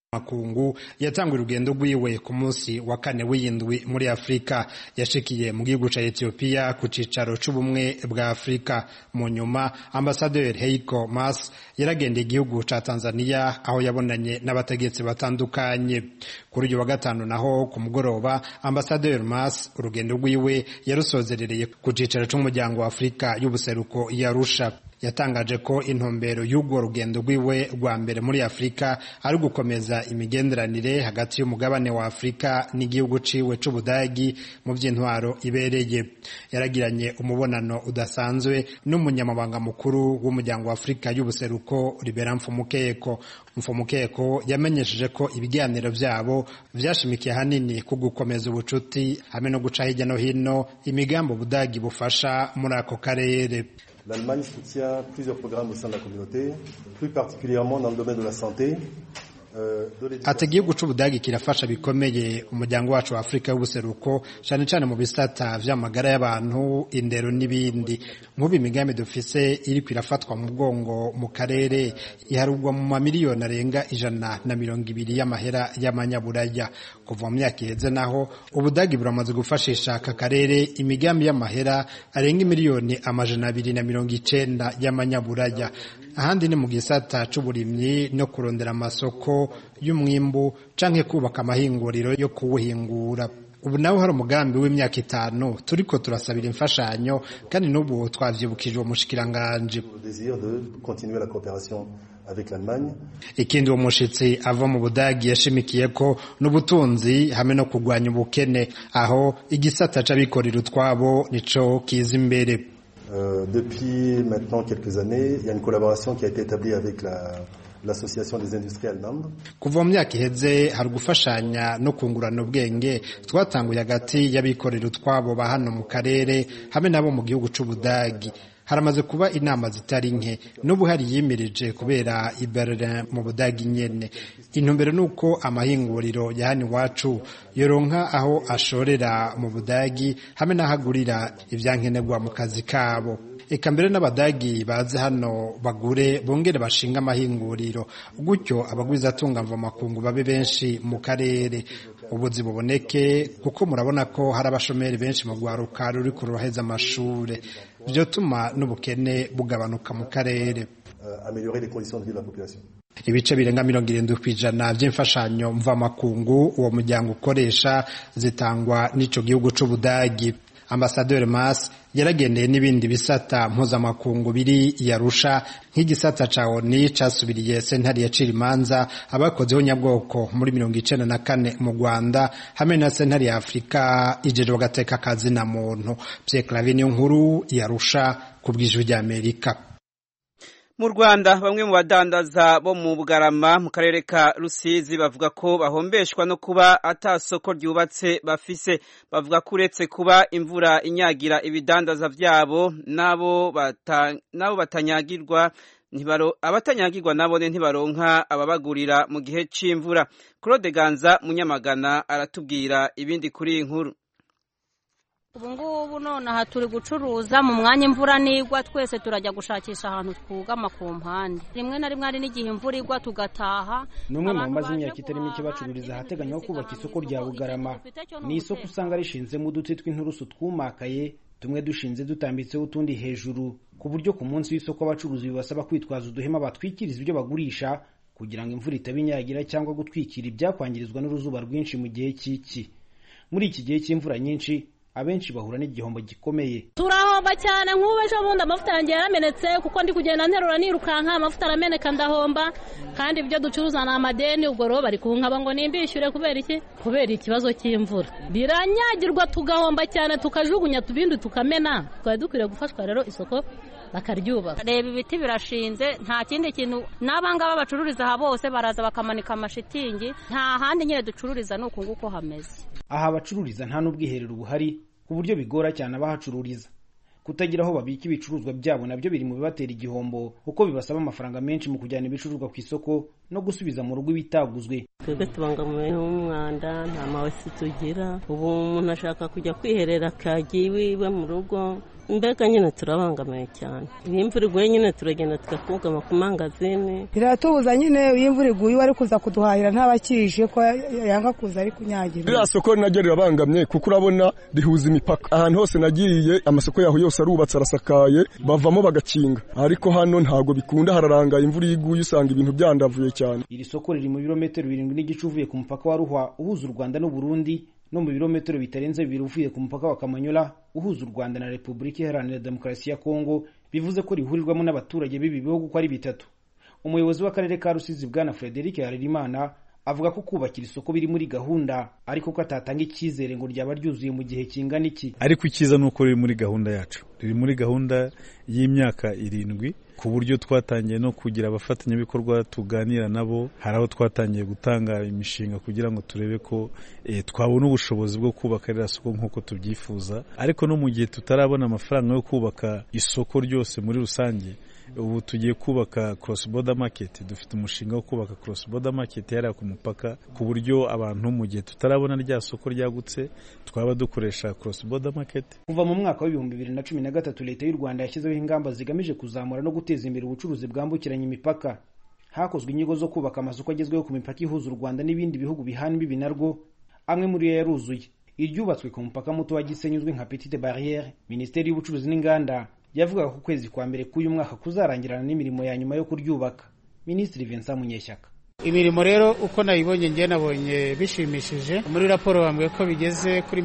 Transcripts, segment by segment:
makungu yatangwe urugendo rwiwe ku munsi wa kane w'indwi muri Afrika. Yashikiye mu gihugu ca Ethiopia ku cicaro c'ubumwe bwa Afrika. Mu nyuma Ambassadeur Heiko Maas yaragendeye igihugu ca Tanzania aho yabonanye n'abategetsi batandukanye. Kuri uyu wa gatanu naho ku mugoroba Ambassadeur Maas urugendo rwiwe yarusozerereye ku cicaro c'umuryango wa Afrika y'ubuseruko i Arusha. Yatangaje ko intumbero y'ubwo rugendo rwiwe rwa mbere muri Afrika ari gukomeza imigenderanire hagati y'umugabane wa Afrika n'igihugu ciwe c'Ubudagi mu vy'intwaro ibereye. Yaragiranye umubonano udasanzwe n'umunyamabanga mukuru w'umuryango wa Afrika y'ubuseruko Libera Mfumukeko. Mfumukeko yamenyesheje ko ibiganiro vyabo vyashimikiye hanini ku gukomeza ubucuti hamwe no guca hirya no hino imigambo Ubudagi bufasha muri ako karere. L'Allemagne soutient plusieurs programmes au sein de la communauté, plus particulièrement dans le domaine de la santé. Ati igihugu c'Ubudagi kirafasha bikomeye umuryango wacu wa Afrika y'ubuseruko cyane cyane mu bisata vy'amagara y'abantu, indero n'ibindi. Nk'ubu imigambi dufise iri kwirafatwa mu bwongo mu karere iharugwa mu mamiliyoni arenga 120 y'amahera y'amanyaburaya. Kuva mu myaka iheze naho Ubudagi buramaze gufashisha aka karere imigambi y'amahera arenga miliyoni 290 y'amanyaburaya. Ahandi ni mu gisata c'uburimyi no kurondera amasoko y'umwimbu canke kubaka amahinguriro yo kuwuhingura. Ubu naho hari umugambi w'imyaka 5 turiko turasabira imfashanyo kandi n'ubu twavyibukije umushikiranganje. Ikindi uwo mushitsi ava mu Budagi yashimikiye ko n'ubutunzi hamwe no kugwanya ubukene aho igisata c'abikorera utwabo nico kiza imbere. Depuis maintenant quelques années, il y a une collaboration qui a été établie avec l'association des industries allemandes. Kuva mu myaka iheze hari gufashanya no kungurana ubwenge twatanguye hagati y'abikorera utwabo ba hano mu karere hamwe nabo mu gihugu c'Ubudagi. Haramaze kuba inama zitari nke n'ubu hari yimirije kubera i Berlin mu Budagi nyene. Intumbero nuko amahinguriro ya hano iwacu yoronka aho ashorera mu Budagi hamwe n'ahagurira ivyankenerwa mu kazi kabo. Eka mbere n'Abadagi baze hano bagure bongere bashinga amahinguriro gutyo abagwiza atunga mva makungu babe benshi mu karere. Ubuzi buboneke kuko murabona ko hari abashomeri benshi mu gwaruka ruri kuroheza amashure. Vyotuma n'ubukene bugabanuka mu karere. Améliorer les conditions de vie de la population. Ibice birenga 70% vy'imfashanyo mva makungu uwo muryango ukoresha zitangwa n'ico gihugu c'Ubudagi. Ambassadeur Maas yaragendeye n'ibindi bisata mpuzamakungu biri Yarusha nk'igisata ca ONU casubiriye sentare yacira imanza abakozeho nyabwoko muri 1994 mu Rwanda hamwe na sentare ya Afrika ijeje bagateka kazi na muntu. Pierre Claver nkuru Yarusha kubw'ijwi rya Amerika. Mu Rwanda bamwe mu badandaza bo mu Bugarama mu karere ka Rusizi bavuga ko bahombeshwa no kuba atasoko ryubatse bafise. Bavuga ko uretse kuba imvura inyagira ibidandaza vyabo nabo batanyagirwa abatanyagirwa nabo ntibaronka ababagurira mu gihe c'imvura. Claude Ganza Munyamagana aratubwira ibindi kuri inkuru. Ubungubu none aha turi gucuruza mu mwanya imvura nigwa twese turajya gushakisha ahantu twugama ku mpande. Rimwe na rimwe ari n'igihe imvura igwa tugataha. Numwe mu mazi imyaka itari mike bacururiza ahateganywa kubaka isoko rya Bugarama. Ni isoko usanga rishinze mu duti tw'inturusu twumakaye tumwe dushinze dutambitseho utundi hejuru ku buryo ku munsi w'isoko abacuruzi bibasaba kwitwaza uduhema batwikiriza ibyo bagurisha kugira ngo imvura itabinyagira cyangwa gutwikira ibyakwangirizwa n'uruzuba rwinshi mu gihe cy'iki. Muri iki gihe cy'imvura nyinshi abenshi bahura n'igihombo gikomeye. Turahomba cyane nk'ubu ejo bundi amavuta yanjye yaramenetse kuko ndi kugenda nterura nirukanka amavuta arameneka ndahomba kandi ibyo ducuruza na amadeni ubwo rero bari kunkaba ngo nimbishyure kubera iki? Kubera ikibazo cy'imvura. Biranyagirwa tugahomba cyane tukajugunya tubindi tukamena. Twari dukwiriye gufashwa rero isoko bakaryubaka. Reba ibiti birashinze nta kindi kintu n'abangaba bacururiza aha bose baraza bakamanika amashitingi nta handi nyine ducururiza nuko nguko hameze. Aha bacururiza nta n'ubwiherero buhari ku buryo bigora cyane abahacururiza. Kutagira aho babika ibicuruzwa byabo nabyo biri mu bibatera igihombo kuko bibasaba amafaranga menshi mu kujyana ibicuruzwa ku isoko no gusubiza mu rugo bitaguzwe. Twebwe tubangamiwe n'umwanda nta mawesi tugira. Ubu umuntu ashaka kujya kwiherera kagiye iwe mu rugo mbega nyine turabangamiye cyane. Iyo imvura iguye nyine turagenda tukakugama ku mangazini. Biratubuza nyine iyo imvura iguye wari kuza kuduhahira ntabakije ko yanga kuza ari kunyagira. Iriya soko naryo rirabangamye kuko urabona rihuza imipaka. Ahantu hose nagiye amasoko yaho yose arubatse arasakaye bavamo bagakinga. Ariko hano ntago bikunda hararanga imvura iguye usanga ibintu byandavuye cyane. Iri soko riri mu birometero 7 n'igice uvuye ku mupaka wa Ruhwa uhuza u Rwanda n'u Burundi no mu birometero bitarenze 2 uvuye ku mupaka wa Kamanyola uhuza u Rwanda na Repubulika Iharanira Demokarasi ya Kongo, bivuze ko rihurirwamo n'abaturage b'ibi bihugu ko ari bitatu. Umuyobozi w'akarere ka Rusizi Bwana Frederic Harerimana avuga ko kubakira isoko biri muri gahunda, ariko ko atatanga icyizere ngo ryaba ryuzuye mu gihe kingana iki. Ariko ikiza nuko riri muri gahunda yacu, riri muri gahunda y'imyaka 7 ku buryo twatangiye no kugira abafatanyabikorwa tuganira nabo. Hari aho twatangiye gutanga imishinga kugira ngo turebe ko twabona ubushobozi bwo kubaka iriya soko nk'uko tubyifuza, ariko no mu gihe tutarabona amafaranga yo kubaka isoko ryose muri rusange, ubu tugiye kubaka cross border market. Dufite umushinga wo kubaka cross border market yari ku mupaka ku buryo abantu mu gihe tutarabona rya soko ryagutse twaba dukoresha cross border market. Kuva mu mwaka wa 2013 leta y'u Rwanda yashyizeho ingamba zigamije kuzamura no guteza imbere ubucuruzi bwambukiranya imipaka. Hakozwe inyigo zo kubaka amasoko agezweho ku mipaka ihuza u Rwanda n'ibindi bihugu bihana imbibi narwo, amwe muri yo yaruzuye. Iryubatswe ku mupaka muto wa Gisenyi uzwi nka Petite Barrière, Minisiteri y'Ubucuruzi n'Inganda yavugaga ko kwezi kwa mbere k'uyu mwaka kuzarangirana n'imirimo ya nyuma yo kuryubaka. Minisitiri Vincent Munyeshyaka: imirimo rero uko nayibonye ngiye nabonye bishimishije. Muri raporo bambwiye ko bigeze kuri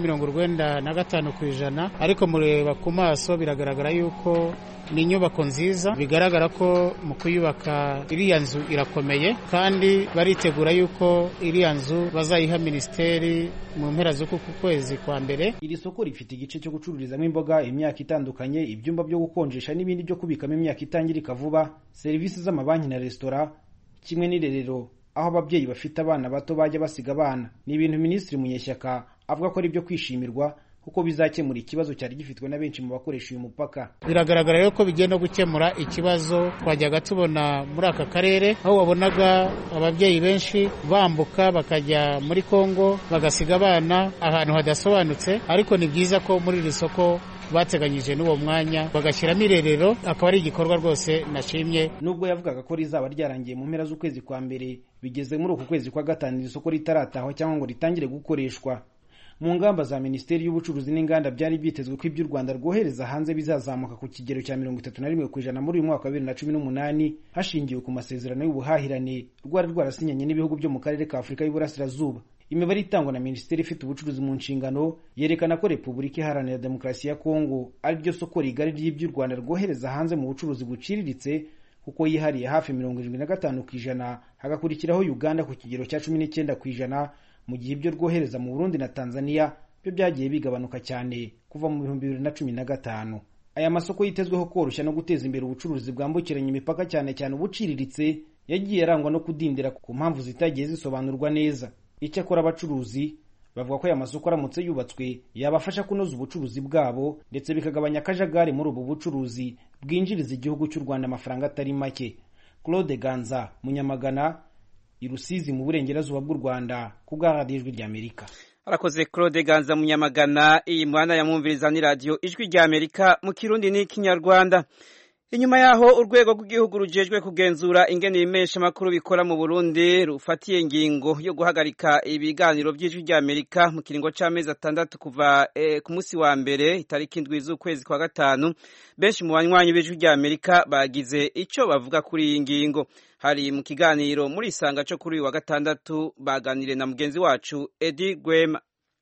95%, ariko mureba ku maso biragaragara yuko ni inyubako nziza. Bigaragara ko mu kuyubaka iriya nzu irakomeye, kandi baritegura yuko iriya nzu bazayiha Minisiteri mu mpera z'uku kwezi kwa mbere. Iri soko rifite igice cyo gucururizamo imboga, imyaka itandukanye, ibyumba byo gukonjesha n'ibindi byo kubikamo imyaka itangirika vuba, serivisi z'amabanki na resitora, kimwe n'irerero aho ababyeyi bafite abana bato bajya basiga abana. Ni ibintu Minisitiri Munyeshyaka avuga ko ari byo kwishimirwa kuko bizakemura ikibazo cyari gifitwe na benshi mu bakoresha uyu mupaka. Biragaragara rero ko bigiye no gukemura ikibazo twajyaga tubona muri aka karere, aho wabonaga ababyeyi benshi bambuka bakajya muri Kongo bagasiga abana ahantu hadasobanutse. Ariko ni byiza ko muri iri soko bateganyije n'uwo mwanya bagashyiramo irerero, akaba ari igikorwa rwose nashimye. Nubwo yavugaga ko rizaba ryarangiye mu mpera z'ukwezi kwa mbere, bigeze muri uku kwezi kwa gatanu iri soko ritaratahwa cyangwa ngo ritangire gukoreshwa. Mu ngamba za Minisiteri y'Ubucuruzi n'Inganda byari byitezwe ko iby'u Rwanda rwohereza hanze bizazamuka ku kigero cya 31% muri uyu mwaka wa 2018 hashingiwe ku masezerano y'ubuhahirane rwari rwarasinyanye n'ibihugu byo mu karere ka Afurika y'Uburasirazuba. Imibare itangwa na Minisiteri ifite ubucuruzi mu nshingano yerekana ko Repubulika Iharanira Demokarasi ya Kongo ari ryo soko rigari ry'iby'u Rwanda rwohereza hanze mu bucuruzi buciriritse, kuko yihariye hafi 75%, hagakurikiraho Uganda ku kigero cya 19%, mu gihe ibyo rwohereza mu Burundi na Tanzania byo byagiye bigabanuka cyane kuva mu 2015. Aya masoko yitezweho koroshya no guteza imbere ubucuruzi bwambukiranya imipaka cyane cyane ubuciriritse yagiye arangwa no kudindira ku mpamvu zitagiye zisobanurwa neza. Icyakora abacuruzi bavuga ko aya masoko aramutse yubatswe yabafasha kunoza ubucuruzi bwabo ndetse bikagabanya akajagari muri ubu bucuruzi bwinjiriza igihugu cy'u Rwanda amafaranga atari make. Claude Ganza, Munyamagana, i Rusizi mu burengerazuba bw'u Rwanda, ku bwa Radio Ijwi ry'Amerika. Arakoze Claude Ganza Munyamagana. Iyi mwana yamwumviriza ni Radio Ijwi ry'Amerika mu Kirundi n'Ikinyarwanda. Inyuma yaho urwego rw'igihugu rujejwe kugenzura ingene ibimesha makuru bikora mu Burundi rufatiye ingingo yo guhagarika ibiganiro by'Ijwi ry'Amerika mu kiringo c'amezi 6 kuva ku musi wa mbere itariki 7 z'ukwezi kwa gatanu, benshi mu banywanyi b'Ijwi ry'Amerika bagize ico bavuga kuri iyi ngingo. Hari mu kiganiro muri Isanga cyo kuri wa gatandatu baganire na mugenzi wacu Edi Gwema.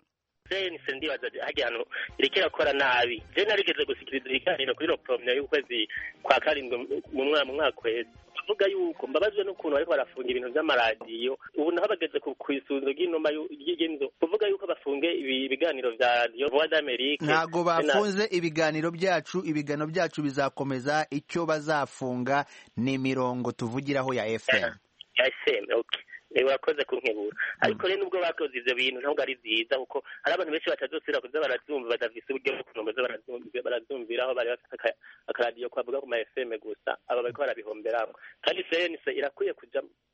Nise ndibaza hajyano irekera kora nabi. Je narigeze gusikiriza ibiganiro kuri Ropromia y'ukwezi kwa karindwi mu mwaka kwezi. Tuvuga yuko mbabazwe n'ukuntu bariko barafunga ibintu by'amaradiyo. Ubu naho bageze ku kwisunzo ry'inoma y'igendo. Tuvuga yuko bafunge ibiganiro vya Radio Voix d'Amerique. Ntago bafunze ibiganiro byacu bizakomeza. Icyo bazafunga ni mirongo tuvugiraho ya FM. Ya FM, okay. Urakoze kunkebura. Ariko rero nubwo bakoze ivyo bintu ntabwo ari byiza, kuko hari abantu benshi batazosira kuza barabyumva badafise uburyo bwo kunomeza barazumviraho bari bafite akaradiyo kwavuga ku ma FM gusa, aba bariko barabihomberamo. Kandi CNC irakwiye kuja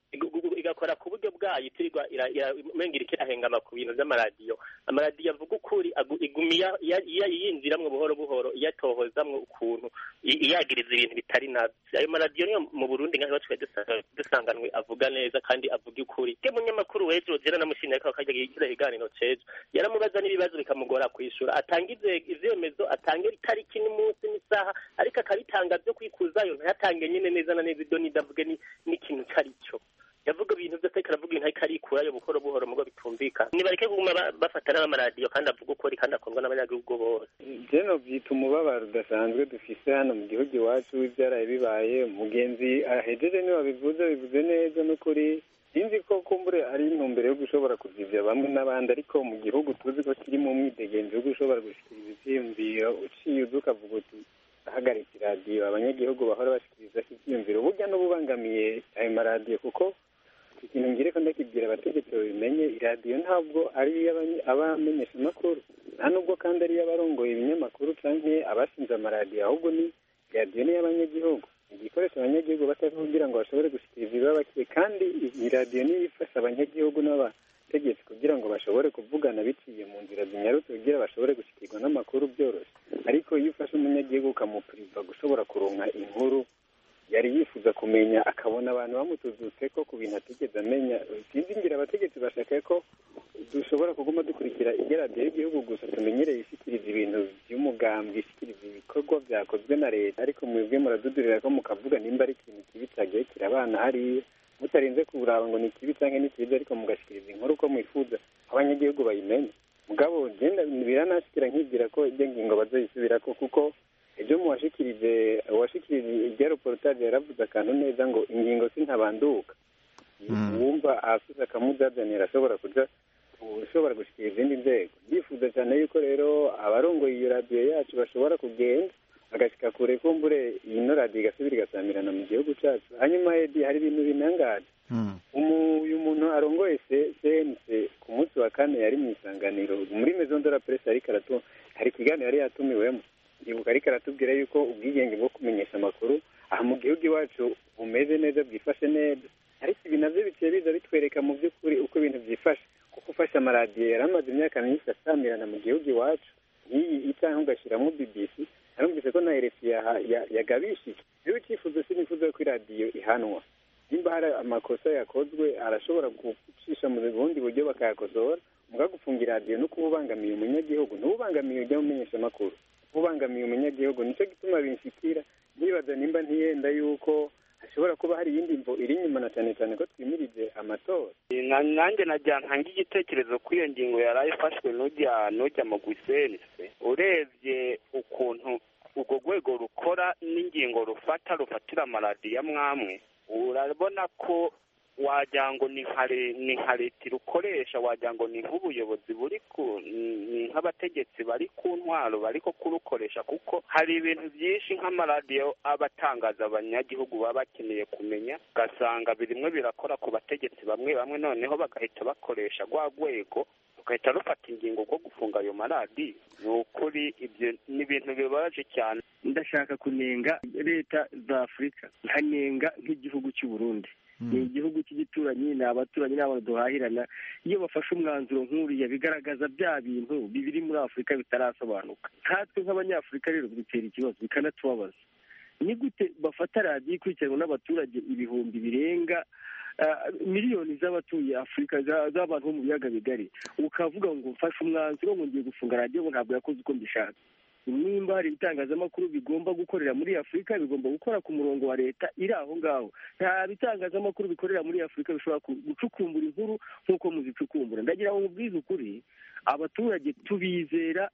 igakora ku buryo bwayo itirirwa umenga iriko irahengama ku bintu vy'amaradiyo. Amaradiyo avuga ukuri iguma yinjiramwo buhoro buhoro iyatohozamwo ukuntu iyagiriza ibintu bitari navyo. Ayo maradiyo niyo mu Burundi nka twari dusanganwe avuga neza kandi avuga ukuri. Ke munyamakuru w'ejo jera namushimye ko akajya igira iganiro cejo yaramubaza n'ibibazo bikamugora kwishura, atangize ivyemezo, atangira itariki n'umunsi n'isaha, ariko akabitanga byo kwikuzayo ntayatange nyene neza na neza ibyo nidavuge n'ikintu carico. Yavuga ibintu byose karavuga ibintu ariko arikurayo buhoro buhoro mugo bitumvikana. Nibareke kuguma bafatana n'amaradiyo kandi avuga ukuri kandi akundwa n'abanyagihugu bose. Jeno byita umubabaro udasanzwe dufise hano mu gihugu iwacu ivyaraye bibaye. Mugenzi ahejeje niwe bivuze neza n'ukuri. Sinzi ko kumbure ari intumbero yo gushobora kuzivya bamwe n'abandi, ariko mu gihugu tuzi ko kiri mu mwidegenzi wo gushobora gushikiriza ivyiyumviro, uciye ukavuga uti ahagarika iradiyo abanyagihugu bahora bashikiriza ivyiyumviro, burya n'ububangamiye ayo maradiyo, kuko ikintu ngire ko ndakibwira abategetsi babimenye, iradiyo ntabwo ari abamenyesha amakuru, nta nubwo kandi ari abarongoye ibinyamakuru canke abashinze amaradiyo, ahubwo ni iradiyo ni y'abanyagihugu, igikoresho abanyagihugu bataka kugira ngo bashobore gushikiriza ibibabakiye, kandi iradiyo niyo ifasha abanyagihugu n'abategetsi kugira ngo bashobore kuvugana biciye mu nzira zinyarutse kugira bashobore gushikirwa n'amakuru byoroshye. Ariko iyo ufashe umunyagihugu ukamupuriva gushobora kuronka inkuru yari yifuza kumenya, akabona abantu bamutuzutse ko ku bintu atigeze amenya, sinzi ngira abategetsi bashaka ko dushobora kuguma dukurikira iradiyo y'igihugu gusa tumenyereye ishikiriza ibintu by'umugambi, ishikiriza ibikorwa byakozwe na leta, ariko mwebwe muradudurira ko mukavuga nimba ari ikintu kibi cyagiye kirabana hariya, mutarinze kuraba ngo ni kibi canke ni cyiza, ariko mugashikiriza inkuru uko mwifuza abanyagihugu bayimenye. Mugabo genda biranashikira nkibwira ko ibyo ngingo bazoyisubirako, kuko ejo muwashikirije irya reportage yaravuze akantu neza ngo ingingo sintabanduka. Wumva afise akamuzazanira ushobora gushikira izindi nzego. Ndifuza cyane yuko rero abarongoye iyo radiyo yacu bashobora kugenda agashika kure, kumbure ino radiyo igasubira igasamirana mu gihugu cacu. Hanyuma Edi, hari ibintu binangaje. Uyu muntu arongoye CNC ku munsi wa kane yari mu isanganiro muri Maison de la Presse, hari ikiganiro yari yatumiwemo, ibuka ariko aratubwira yuko ubwigenge bwo kumenyesha amakuru aha mu gihugu iwacu bumeze neza, bwifashe neza, ariko ibi navyo biciye biza bitwereka mu by'ukuri uko ibintu byifashe, kuko ufashe amaradiyo yaramaze imyaka myinshi asamirana mu gihugu iwacu, nk'iyi itaha ugashyiramo BBC, narumvise ko na RFI yagabishije. Rero icyifuzo sinifuza ko iradiyo ihanwa, nimba hari amakosa yakozwe arashobora gucisha mu bundi buryo bakayakosora, muga gufunga iradiyo no kuba ubangamiye umunyagihugu, ntubangamiye ujya mumenyesha amakuru, ubangamiye umunyagihugu. Nicyo gituma binshikira nibaza nimba ntiyenda yuko hashobora kuba hari iyindi mvo iri inyuma, na cyane cyane ko twimirije amatora. Nanjye najya ntanga igitekerezo ko iyo ngingo yari ifashwe n'ujya mu gusense, urebye ukuntu urwo rwego rukora n'ingingo rufatira amaradiyo amwamwe, urabona ko wagira ngo ni nka leta irukoresha, wagira ngo ni nk'ubuyobozi ni nk'abategetsi bari ku ntwaro bariko kurukoresha, kuko hari ibintu byinshi nk'amaradiyo aba atangaza abanyagihugu baba bakeneye kumenya, ugasanga birimwe birakora ku bategetsi bamwe bamwe, noneho bagahita bakoresha rwa rwego rugahita rufata ingingo rwo gufunga ayo maradiyo. Ni ukuri ibyo ni ibintu bibabaje cyane. Ndashaka kunenga leta za Afurika, nkanenga nk'igihugu cy'u Burundi. Ni igihugu cy'igituranyi, ni abaturanyi, ni abantu duhahirana. Iyo bafashe umwanzuro nk'uriya bigaragaza bya bintu bibiri muri Afurika bitarasobanuka. Nkatwe nk'abanyafurika rero bitera ikibazo, bikanatubabaza. Ni gute bafata radiyo ikurikiranwa n'abaturage ibihumbi birenga miliyoni z'abatuye Afurika, z'abantu bo mu biyaga bigari, ukavuga ngo mfashe umwanzuro ngo ngiye gufunga radiyo ngo ntabwo yakoze uko mbishaka. Nimba hari ibitangazamakuru bigomba gukorera muri Afurika, bigomba gukora ku murongo wa leta iri aho ngaho. Nta bitangazamakuru bikorera muri Afurika bishobora gucukumbura inkuru nk'uko muzicukumbura. Ndagira ngo mubwize ukuri, abaturage tubizera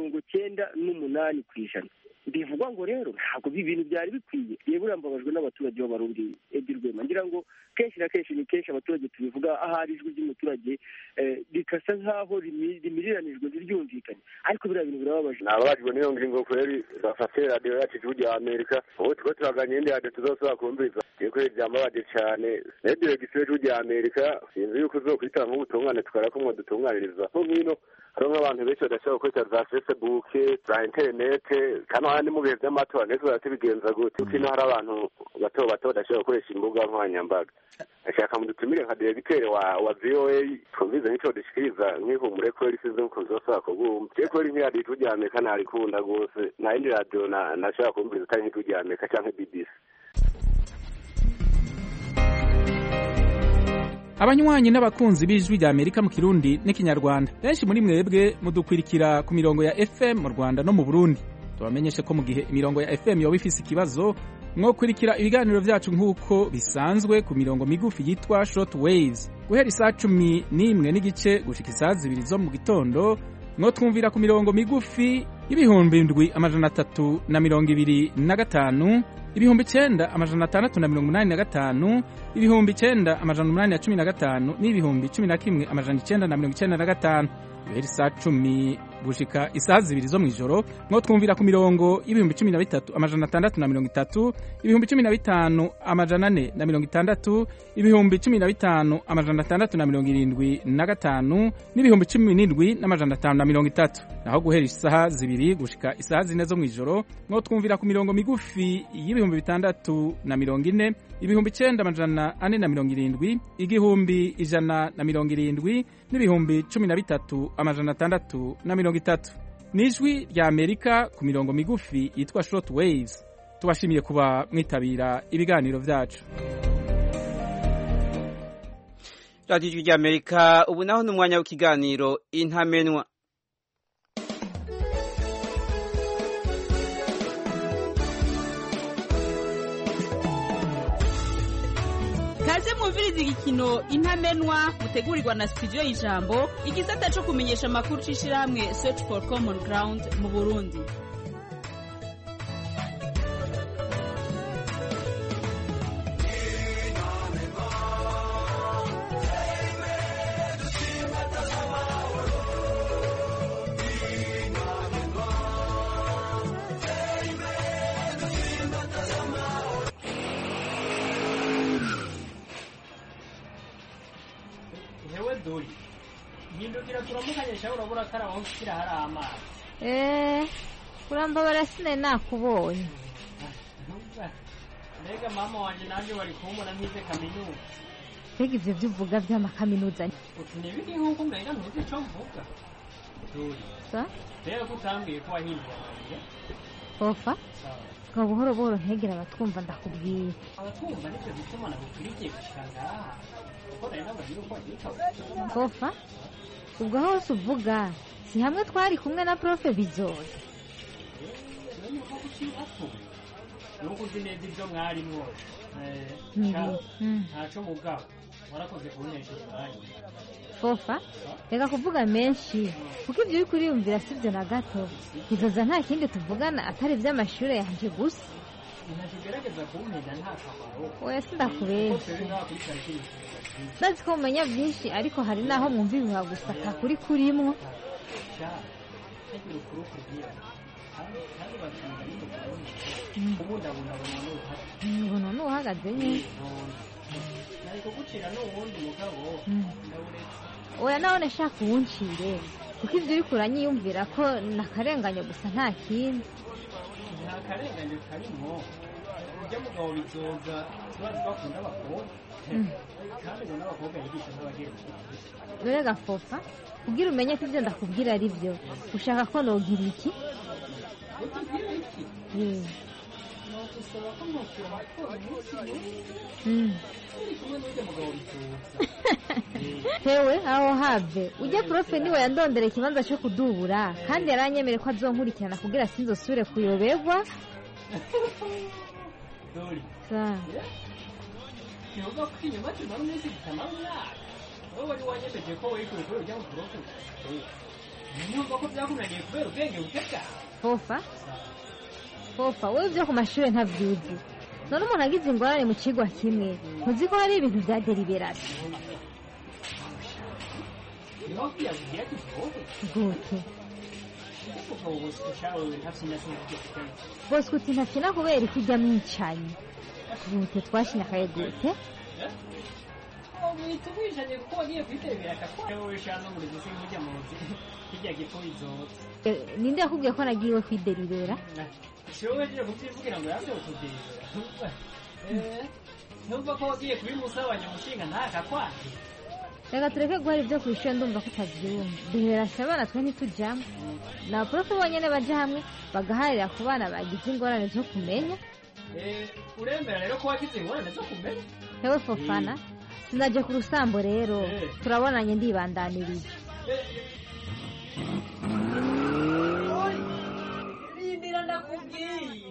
98%. Bivugwa ngo rero ntabwo ibintu byari bikwiye. Yewe urambabajwe n'abaturage b'Abarundi, Edi Rwema. Ngira ngo kenshi na kenshi abaturage tubivuga ahari ijwi ry'umuturage rikasa nk'aho rimiriranijwe ntiryumvikanye, ariko biriya bintu birababaje. Nababajwe n'iyo ngingo kweri bafate radiyo yacu igihugu cya Amerika, ubu tuko turaganya indi radiyo tuzosaba kumviriza. Yego byambabaje cyane. Radiyo y'igihugu cya Amerika sinzi yuko uzokwita nk'ubutungane tukara ko mwadutunganiriza nko nkino. Hariho nk'abantu benshi badashobora gukoresha za Facebook, za internet, hano ni mu bihe by'amatora ndetse baratubigenza gute kuko ino hari abantu bato bato badashobora gukoresha imbuga nkoranyambaga ashaka mudutumire nka diregiteri wa VOA twumvize nk'ico dushikiriza nk'ihumure ko risize ko zosaba kubumva je ko rinki radio tujyameka narikunda gose na indi radio nashaka kumviriza atari nk'itujyameka canke BBC. Abanywanyi n'abakunzi b'ijwi rya Amerika mu Kirundi n'ikinyarwanda benshi muri mwebwe mudukwirikira ku mirongo ya FM mu Rwanda no mu Burundi. Tubamenyeshe ko mu gihe imirongo ya FM yoba ifise ikibazo mwokurikira ibiganiro vyacu nk'uko bisanzwe ku mirongo migufi yitwa short waves guhera isaa 11:00 gushika isaa 2:00 zo mu gitondo. Mwotwumvira ku mirongo migufi y'ibihumbi 7,325, ibihumbi 9,685, ibihumbi 9,815 n'ibihumbi 11,995. Guhera isaa 10 gushika isaa 2 zo mw'ijoro mwotwumvira ku mirongo y'ibihumbi 13,630, ibihumbi 15,460, ibihumbi 15,675 n'ibihumbi 17,530. Naho guhera isaha 2 gushika isaa 4 zo mw'ijoro mwotwumvira ku mirongo migufi y'ibihumbi 640, ibihumbi 9,470, igihumbi 170 n'ibihumbi 13,630. Nijwi rya Amerika ku mirongo migufi yitwa short waves. Tubashimiye kuba mwitabira ibiganiro vyacu. Radio rya Amerika ubu naho n'umwanya w'ikiganiro intamenwa. Kaze mwumviriza igikino intamenwa mutegurirwa na studio y'Ijambo igisata cyo kumenyesha amakuru cishirahamwe Search for Common Ground mu Burundi. Hindukira turamukanyesha urabura karaho kira hari amazi. Urambabara sine nakubonye. Mbega mama wanje nanje wari kumbona nkize kaminuza. Mbega ivyo byuvuga by'amakaminuza. Utunye biki nkuko mbega ntuzi ico mvuga. Sa? Rero kutambwiye ko wahinduye. Ofa? Ngo buhoro buhoro ntegera abatwumva ndakubwiye. Abatwumva nicyo gituma nagukurikiye gushanga. Ofa? Ubwo hose uvuga si hamwe twari kumwe na Profe Bizoza. Nuko uzi neza ibyo mwari mwose. Ntaco mugabo warakoze kunesha umwanya. Ofa? Reka kuvuga menshi kuko ibyo uri kuriyumvira sivyo na gato. Bizoza nta kindi tuvugana atari iby'amashure yanje gusa. Ntagerageza kumpeza nta kamaro. Oya sindakubeshya. Ndazi ko umenya byinshi ariko hari naho mwumva ibiha gusa kakuri kurimwo. Ubu nuhagaze nye. Oya naho nashaka uwuncire kuko ibyo uri kuranyiyumvira ko nakarenganya gusa nta kindi. Nta karenganya karimo. Ujya mugabo Bizoza tubazi bakunda abakobwa. Kandi ngo n'abakobwa yigisha n'abagenzi. Dore gafofa kugira umenye ko ibyo ndakubwira ari byo ushaka ko nogira iki? Hewe aho have ujye Profe niwe yandondera ikibanza cyo kudubura kandi yaranyemere ko azonkurikirana kugira sinzosubire kuyoberwa. Dori. Sa. Kiyoga kwinyuma kimara nezi gitamanya. Wowe wari wanyemeje ko wikuye ko ujya mu Profe. Niyo ko byakunaniye kubera ubwenge bukeka. Ofa? Ofa, wewe byo ku mashuri ntavyuzi. None umuntu agize ingorane mu kigwa kimwe, muzi ko hari ibintu bya deliberation. Gute? Bose kuti ntakina kubera ikujya mwicanyi. Gute twashinya kaye gute? Mwitubishanye ko wagiye kwiterebera akakora wowe shano muri gisi nkujya mu nzi. Kijya gipo Bizoza. Ninde yakubwiye ko nagiye kwideribera? showe je kuvyivugira ngo yavyo kudira numva ko wagiye kubimusabanya mushinga ntakakwange. Reka tureke guhara ibyo kwishura ndumva ko utavyumva. Duherasha abana twe ntitujamwe. Na profe bonyene baje hamwe bagaharira ku bana bagize ingorane zo kumenya. Uremera rero ko wagize ingorane zo kumenya? Hewe Fofana, sinaje ku rusambo rero. Turabonanye ndibandaniriza. Rindira ndakubwiye.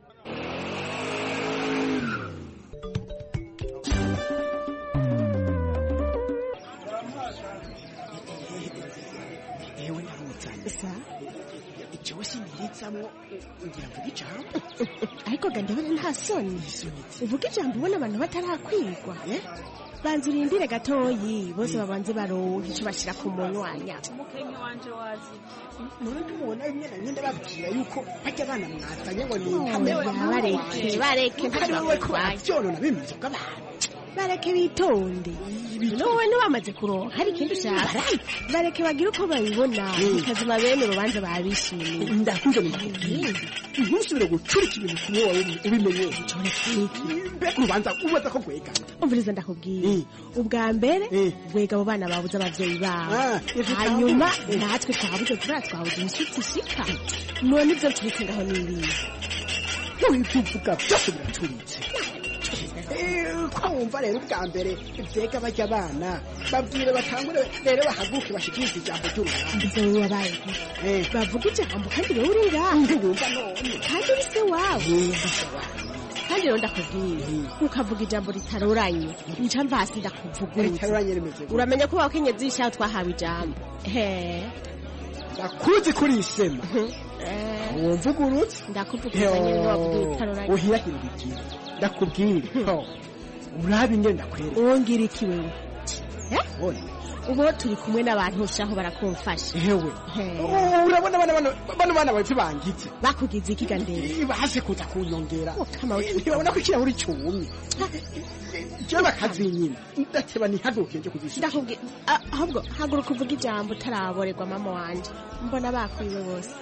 Ewe narutsa ikiwe siniritsamo ngira mvuga ijambo ariko ga ndabona nta soni uvuga ijambo ubona abantu batarakwirwa banza urindire gatoyi bose babanze baronka icyo bashyira ku munwanya umukenke wanje wazi none tumubona bimwe na bimwe ndababwira yuko bajya abana mwazanye ngo ni bareke ntacyo kubabyonona bimeze bw'abantu bareke bitonde nowe ntibamaze kuronka hari ikindi ushaka bareke bagire uko babibona bikazima bene urubanza babishimiye ndakunze mubabwire ntusubire gucurika ibintu kumwe wawe ubimenye mbega urubanza ubaza ko gwega umviriza ndakubwira ubwa mbere gwega abo bana babuze abavyeyi babo hanyuma natwe twabuze kubera twabuze inshuti ishika none ibyo turitse ngaho n'ibindi ntubivuga byose biracuritse ko wumva rero ubwa mbere ibyega bajya abana babwire batangure rero bahaguke bashikirize ijambo ry'urubanza mbese wowe wabaye bavuga ijambo kandi wowe uri ngaho wumva none kandi uri se wabo kandi rero ndakubwiye ukavuga ijambo ritaroranye nca mva hasi ndakuvuguruza uramenya ko wakenyezi ishaho twahawe ijambo ndakuzi kuri isema wumvugurutse ndakuvuguruza nyine wavuga ritaroranye uhirahira igihe ndakubwire urabe ingene ndakwera wongera iki wewe ubu turi kumwe n'abantu ushaho barakumfasha hewe urabona bano bana bapfi bangitse bakugize iki gandere baze kuza kunyongera ntibabona ko ikirahuri cyumye jewe bakazinyina ndateba nihaguke nje kuzisha ndakubwira ahubwo haguruka uvuga ijambo utaraborerwa mama wanje mbona bakwiwe bose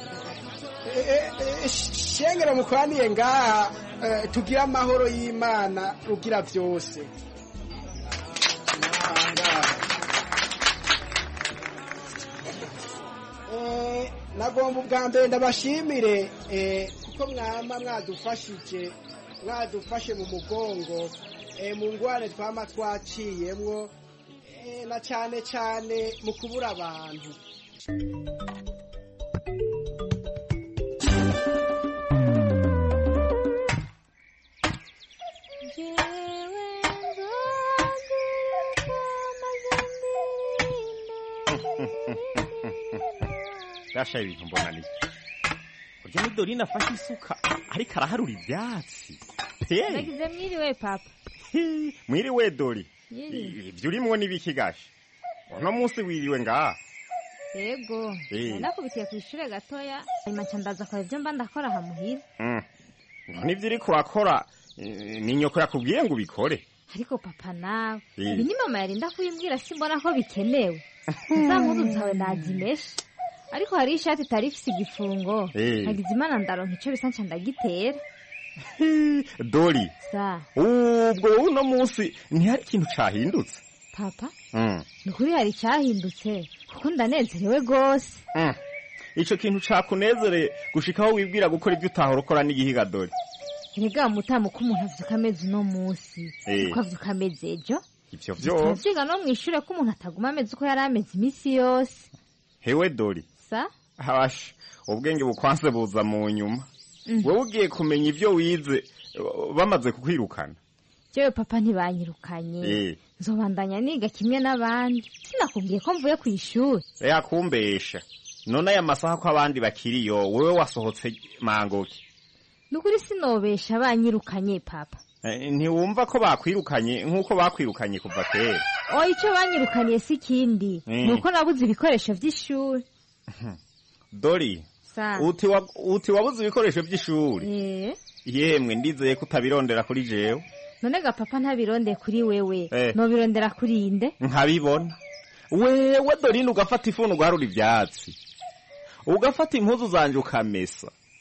shengera mukoraniye ngaha tugira amahoro y'Imana rugira byose nagomba ubwa mbere ndabashimire kuko mwadufashe mu mugongo mu ngwane twama twaciyemwo na cyane cyane mu kubura abantu Gasha ibintu mbona ni urya ni Dorina afashe isuka ariko araharura ibyatsi nagize mwiriwe papa mwiriwe Dori ibyo urimo n'ibiki Gasha uno munsi wiriwe ngaha yego nakubitiye ku ishure gatoya hanyuma ndaza kwa ibyo mba ndakora hamuhira n'ibyo uri kurakora ni nyoko yakubwiye ngo ubikore ariko papa nawe ibi ni mama yarinda kuyimbwira simbona ko bikenewe za nkuru zawe nazimeshe ariko hari ishati itari ifise igifungo nagize imana ndaronka ico bisa nca ndagitera Dori ubwo uno munsi ntihari ikintu cahindutse papa nukuri hari cyahindutse kuko ndanezerewe rwose ico kintu cakunezere gushikaho wibwira gukora ibyo utahora ukora n'igihiga Dori erega mutamu ko umuntu avyuka ameze uno munsi uko avyuka ameze ejo ivyo vyo vyiga no mw'ishure ko umuntu ataguma ameze uko yari ameze imisi yose hewe Dori habasha ubwenge bukwanse buza mu nyuma wowe ugiye kumenya ibyo wize bamaze kukwirukana jewe papa ntibanyirukanye nzobandanya niga kimwe n'abandi sinakubwiye ko mvuye ku ishuri yakumbesha none aya masaha ko abandi bakiriyo wowe wasohotse mangoki nukuri sinobesha banyirukanye papa ntiwumva ko bakwirukanye nk'uko bakwirukanye kuva kera icyo banyirukaniye si ikindi nuko nabuze ibikoresho by'ishuri Dori uti wabuze ibikoresho by'ishuri yemwe ndizeye ko utabirondera kuri jewe none ga papa ntabirondeye kuri wewe nobirondera kuri inde nkabibona wewe Dorine ugafata ifuni ugaharura ibyatsi ugafata impuzu zanje ukamesa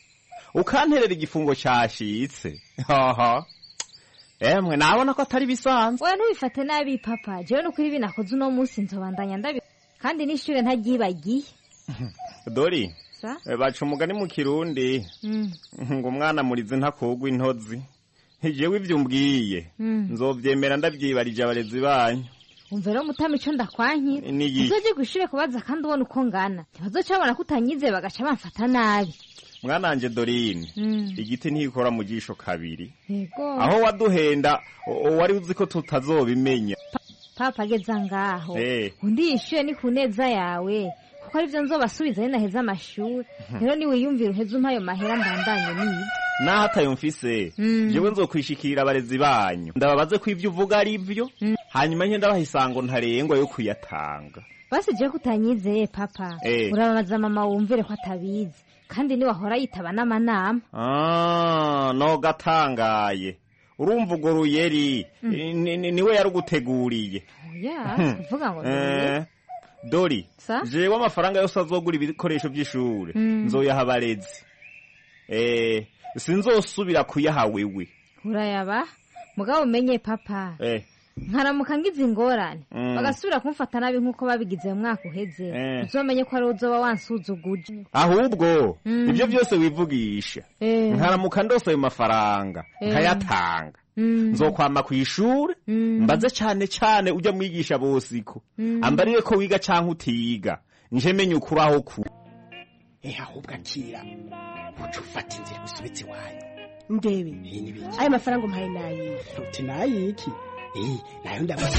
ukanterera igifungo cyashitse haha emwe nabona ko atari bisanzwe oya ntubifate nabi papa jewe no kuri binakoze uno munsi nzobandanya ndabi kandi n'ishure ntagibagiye Dori baca umugani mu kirundi ngo umwana murize ntakogwa intozi jewe ivyo umbwiye nzovyemera ndavyibarije abarezi banyu umva rero mutama ico ndakwankira uzoje gushure kubaza kandi ubona uko ngana ntibazoca babona ko utanyize bagaca bamfata nabi mwananje Dorine igiti ntikora mu jisho kabiri yego aho waduhenda wari uzi ko tutazobimenya papa geza ngaho undi yishuye ni kuneza yawe kuko ari byo nzobasubiza ni naheza amashuri rero ni wiyumvira uheze umpayo mahera ndandanye niba naho atayumfise jewe nzokwishikira abarezi banyu ndababaze ko ivyo uvuga ari byo hanyuma nke ndabaha isango ntarengwa yo kuyatanga basi jewe kutanyizeye papa urababaza mama wumvire ko atabizi kandi ni wahora yitaba n'amanama no gatangaye urumva ugo ruyeri niwe yaruguteguriye uvuga ngo Dori jewe amafaranga yose azogura ibikoresho by'ishure nzoyaha abarezi sinzosubira kuyaha wewe urayaba mugabo umenye papa nkaramuka ngize ingorane bagasubira kumfata nabi nk'uko babigize mu mwaka uheze uzomenye ko ari uzoba wansuzuguje ahubwo ibyo byose wivugisha nkaramuka ndose ayo mafaranga nkayatanga nzokwama ku ishure mbaze cyane cyane ujya mwigisha bosiko ambarire ko wiga canke utiga nje menye ukuraho ku ahubwo akira uca ufata inzira usubitse iwanyu ndebe ayo mafaranga umpaye nayi uti nayiki nayo ndabaza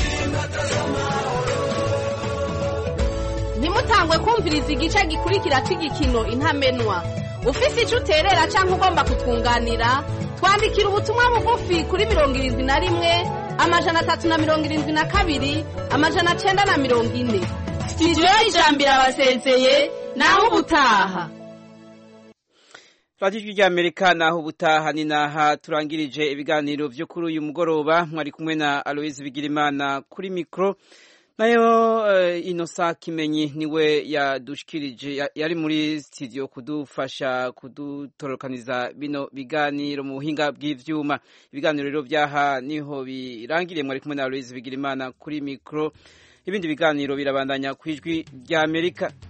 ntimutangwe kumviriza igice gikurikira c'igikino intamenwa ufise ico uterera canke ugomba kutwunganira twandikira ubutumwa bugufi kuri 71 372 940 studio y'ijambiro abasezeye naho ubutaha Radio y'Amerika naho ubutaha ni naha turangirije ibiganiro byo kuri uyu mugoroba mwari kumwe na Aloise Bigirimana kuri micro nayo Inosa Kimenyi niwe yadushikirije yari muri studio kudufasha kudutorokaniza bino biganiro mu buhinga bw'ivyuma ibiganiro rero byaha niho birangiriye mwari kumwe na Aloise Bigirimana kuri micro ibindi biganiro birabandanya kwijwi rya Amerika